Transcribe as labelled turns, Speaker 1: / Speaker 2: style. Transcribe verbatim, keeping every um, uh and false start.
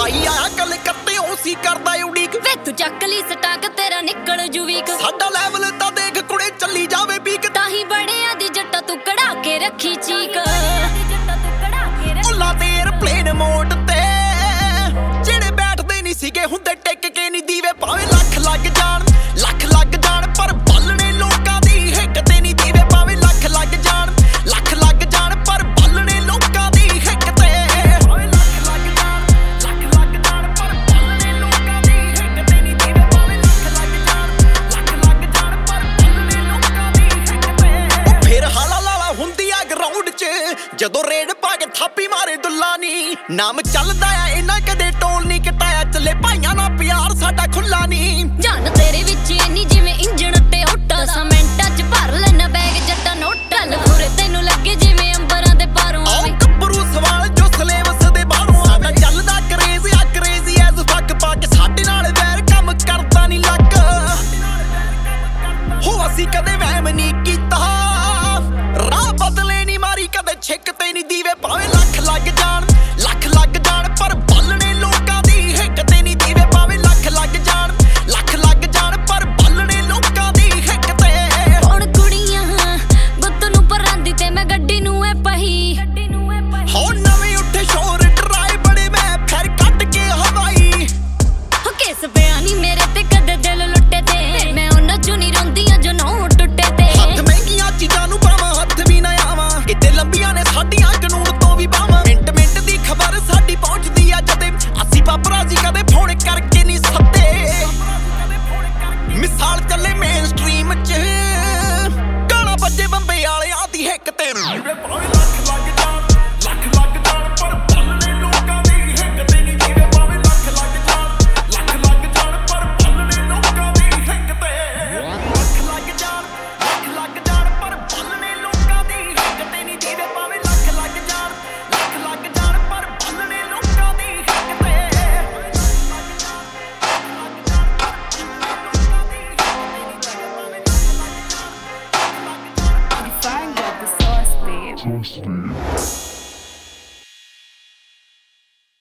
Speaker 1: ਬਾਈ ਆਇਆ ਕੱਲ ਕੱਤੇ ਉਹ ਸੀ ਕਰਦਾ ਉਡੀਕ
Speaker 2: ਵੇ ਤੂੰ ਚੱਕ ਲਈ ਸਟਾਕ ਤੇਰਾ ਨਿਕਲ ਜੂ ਵੀਕ
Speaker 1: ਸਾਡਾ ਲੈਵਲ ਤਾਂ ਦੇਖ ਕੁੜੇ ਚੱਲੀ ਜਾਵੇ ਪੀਕ
Speaker 2: ਤਾਂ ਹੀ ਬੜਿਆਂ ਦੀ ਜੱਟਾ ਤੂੰ ਕਢਾ ਕੇ ਰੱਖੀ ਚੀਕ
Speaker 1: ਉੱਲਾ ਤੇ 에ਅਰਪਲੇਨ ਮੋਡ ਤੇ ਜਿਹੜੇ ਬੈਠਦੇ ਨਹੀਂ ਸੀਗੇ ਹੁੰਦੇ ਟਿਕ ਕੇ ਨਹੀਂ ਦੀਵੇ ਭਾਵੇਂ ਲੱਖ ਲੱਗ ਜਾਣ ਲੱਖ ਲੱਗ ਜਾਣ ਪਰ ਬਾਲਣੇ ਲੋਕਾਂ ਦੀ ਹਿੱਕ ਤੇ ਨਹੀਂ ਦੀਵੇ ਭਾਵੇਂ ਲੱਖ ਲੱਗ ਜਾਣ ਲੱਖ ਲੱਗ ਜਾਣ ਪਰ ਬਾਲਣੇ ਲੋਕਾਂ ਦੀ ਹਿੱਕ ਤੇ ਭਾਵੇਂ ਲੱਖ ਲੱਗ ਜਾਣ ਲੱਖ ਲੱਗ ਜਾਣ ਪਰ ਬਾਲਣੇ ਲੋਕਾਂ ਦੀ ਹਿੱਕ ਤੇ ਨਹੀਂ ਦੀਵੇ ਭਾਵੇਂ ਲੱਖ ਲੱਗ ਜਾਣ ਲੱਖ ਲੱਗ ਜਾਣ ਪਰ ਬਾਲਣੇ ਲੋਕਾਂ ਦੀ ਹਿੱਕ ਤੇ ਉਹ ਫਿਰ ਹਾਲਾ ਲਾਲਾ ਹੁੰਦੀ ਆ ਗਰਾਊਂਡ 'ਚ ਜਦੋਂ ਰੇਡ ਪਾ ਕੇ ਥਾਪੀ ਮਾਰੇ ਦੁੱਲਾ ਨੀ ਨਾਮ ਚੱਲਦਾ ਆ ਇਹਨਾਂ ਕਦੇ ਟੋਲ ਨਹੀਂ ਕਟਾਇਆ ਚੱਲੇ ਭਾਈਆਂ ਨਾਲ ਪਿਆਰ ਸਾਡਾ ਖੁੱਲਾ ਨੀ
Speaker 2: ਜਾਨ ਤੇਰੇ ਵਿੱਚ ਇੰਨੀ ਜਿਵੇਂ ਇੰਜਣ ਤੇ ਹੋਟਾ ਸਮੈਂਟਾਂ 'ਚ ਭਰ ਲੈਣਾ ਬੈਗ ਜੱਟਾ ਨੋਟਾਂ ਲਖੂਰੇ ਤੈਨੂੰ ਲੱਗੇ ਜਿਵੇਂ ਅੰਬਰਾਂ ਦੇ ਪਾਰੋਂ
Speaker 1: ਆਵੇ ਗੱਭਰੂ ਸਵਾਲ ਜੋ ਸਲੇਵਸ ਦੇ ਬਾਹਰੋਂ ਸਾਡਾ ਚੱਲਦਾ ਕਰੇਜ਼ ਆ ਕਰੇਜ਼ੀ ਐਜ਼ ਫੱਕ ਪਾ ਕੇ ਸਾਡੇ ਨਾਲ ਵੈਰ ਕੰਮ ਕਰਦਾ ਨਹੀਂ ਲੱਗ ਹੋ ਅਸੀਂ ਕਦੇ ਵਹਿਮ ਨਹੀਂ ਕੀਤਾ ਰਾਹ ਬਦਲੇ ਨਹੀਂ ਮਾਰੀ ਕਦੇ ਛਿੱਕ ਤੇ ਨਹੀਂ ਦੀਵੇ ਭਾਵੇਂ ਲੱਖ ਲੱਗ ਜਾਣ ਲੱਖ ਲੱਗ ਜਾਣ ਪਰ ਬਾਲਣੇ ਲੋਕਾਂ ਦੀ ਹਿੱਕ ਤੇ ਨਹੀਂ ਦੀਵੇ ਭਾਵੇਂ ਲੱਖ ਲੱਗ ਜਾਣ ਲੱਖ ਲੱਗ ਜਾਣ ਪਰ ਬਾਲਣੇ ਲੋਕਾਂ ਦੀ ਹਿੱਕ ਤੇ
Speaker 2: ਹੁਣ ਕੁੜੀਆਂ ਗੁੱਤ ਨੂੰ ਪਰਾਂਦੀ ਤੇ ਮੈਂ ਗੱਡੀ ਨੂੰ ਐ ਪਹੀ
Speaker 1: ਹੋ ਨਵੇਂ ਉੱਠੇ ਸ਼ੋਰ ਡਰਾਏ ਬੜੇ ਮੈਂ ਫਿਰ ਕੱਢ ਕੇ ਹਵਾਈ
Speaker 2: ਹੋ ਕਿਸ ਪਿਆ ਨੀ ਮੇਰੇ ਤੇ ਕਦੇ ਦਿਲ ਲੁੱਟੇ ਤੇ ਮੈਂ ਉਹਨਾਂ ਚੋਂ ਨਹੀਂ ਰੋਂਦੀਆਂ ਜੋ ਨੌ ਟੁੱਟੇ ਤੇ
Speaker 1: ਹੱਥ ਮਹਿੰਗੀਆਂ ਚੀਜ਼ਾਂ ਨੂੰ ਪਾਵਾਂ ਹੱਥ ਵੀ ਨਾ ਆਵਾਂ ਕਿਤੇ ਲੰਬੀਆਂ ਨੇ ਸਾਡੀਆਂ ਕਾਨੂੰਨ ਤੋਂ ਵੀ ਬਾਵਾਂ ਮਿੰਟ ਮਿੰਟ ਦੀ ਖਬਰ ਸਾਡੀ ਪਹੁੰਚਦੀ ਆ ਜਦੇ ਅਸੀਂ ਪਾਪਰਾਜ਼ੀ ਕਦੇ ਫੋਨ ਕਰਕੇ ਨਹੀਂ ਸੱਦੇ ਮਿਸਾਲ ਚੱਲੇ ਮੇਨ ਸਟ੍ਰੀਮ 'ਚ ਗਾਣਾ ਵੱਜੇ ਬੰਬੇ ਵਾਲਿਆਂ ਦੀ ਹਿੱਕ ਤੇ
Speaker 3: Toasty.